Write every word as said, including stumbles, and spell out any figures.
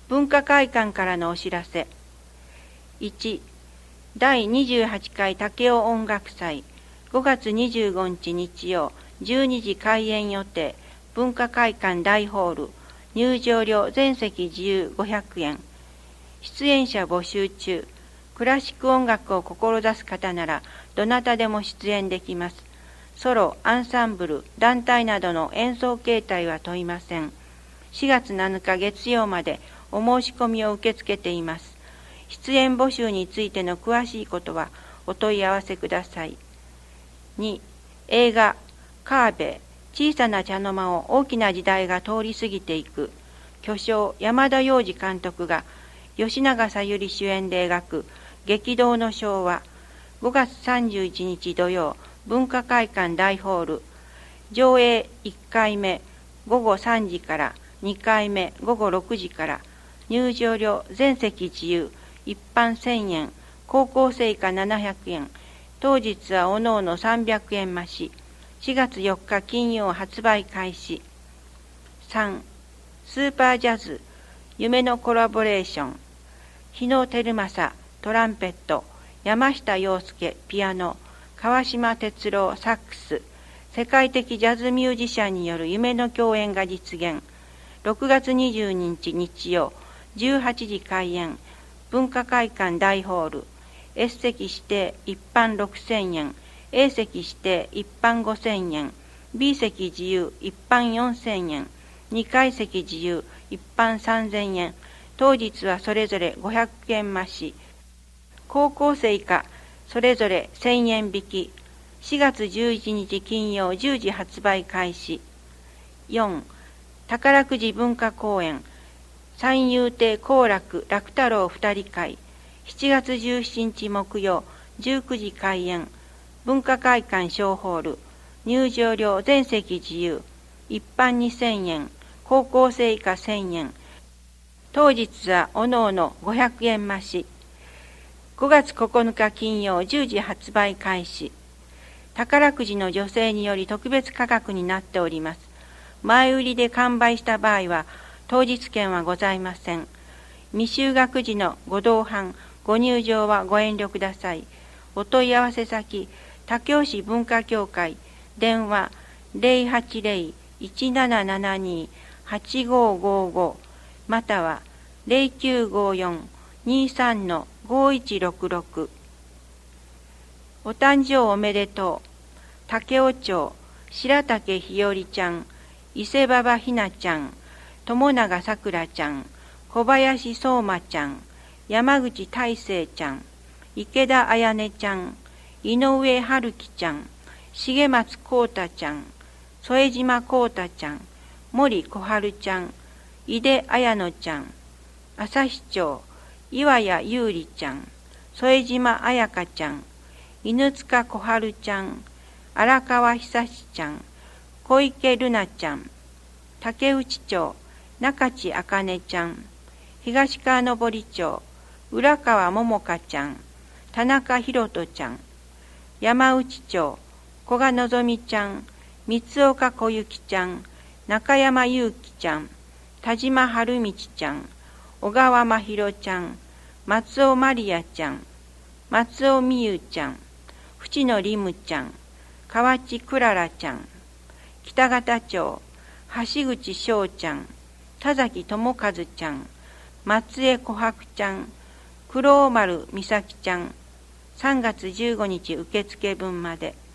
文化会館からのお知らせ。いち、だいにじゅうはちかい武雄音楽祭、ごがつにじゅうごにち日曜、じゅうにじ開演予定、文化会館大ホール、入場料全席自由ごひゃくえん。出演者募集中。クラシック音楽を志す方なら、どなたでも出演できます。ソロ、アンサンブル、団体などの演奏形態は問いません。しがつなのか月曜までお申し込みを受け付けています。出演募集についての詳しいことはお問い合わせください。に、映画、カーベイ、小さな茶の間を大きな時代が通り過ぎていく。巨匠、山田洋次監督が吉永小百合主演で描く激動の昭和。ごがつさんじゅういちにち土曜、文化会館大ホール。上映いっかいめごごさんじから、にかいめごごろくじから。入場料全席自由、一般せんえん、高校生以下ななひゃくえん。当日はおのおのさんびゃくえん増し。しがつよっか金曜発売開始。さん、スーパージャズ、夢のコラボレーション。日野照正、トランペット、山下洋介、ピアノ、川島哲郎、サックス。世界的ジャズミュージシャンによる夢の共演が実現。ろくがつにじゅうににち日曜、じゅうはちじ開演。文化会館大ホール。S 席指定一般ろくせんえん。A 席指定一般ごせんえん。B 席自由一般よんせんえん。にかい席自由一般さんぜんえん。当日はそれぞれごひゃくえん増し。高校生以下それぞれせんえん引き。しがつじゅういちにち金曜じゅうじ発売開始。よん、宝くじ文化公演、三遊亭好楽楽太郎二人会、しちがつじゅうしちにち木曜じゅうくじ開演、文化会館小ホール。入場料全席自由、一般にせんえん、高校生以下せんえん。当日はおのおのごひゃくえん増し。ごがつここのか金曜じゅうじ発売開始。宝くじの助成により特別価格になっております。前売りで完売した場合は当日券はございません。未就学時のご同伴、ご入場はご遠慮ください。お問い合わせ先、武雄市文化協会、電話 ゼロはちゼロ いちななななに はちごごご または ゼロきゅうごよん にさん ごいちろくろく。お誕生おめでとう。武雄町、白竹ひよりちゃん、伊勢馬場ひなちゃん、友永さくらちゃん、小林相馬ちゃん、山口大成ちゃん、池田彩音ちゃん、井上春樹ちゃん、重松幸太ちゃん、添島幸太ちゃん、森小春ちゃん、井出彩乃ちゃん、旭町、岩谷優里ちゃん、添島彩香ちゃん、犬塚小春ちゃん、荒川久志ちゃん、小池瑠奈ちゃん、竹内町、中地茜ちゃん、東川登町、浦川桃香ちゃん、田中博人ちゃん、山内町、古賀のぞみちゃん、三岡小雪ちゃん、中山祐希ちゃん、田島春道ちゃん、小川真弘ちゃん、松尾まりやちゃん、松尾美優ちゃん、淵野りむちゃん、河内クララちゃん、北方町、橋口翔ちゃん、田崎智和ちゃん、松江琥珀ちゃん、黒丸美咲ちゃん、さんがつじゅうごにち受付分まで。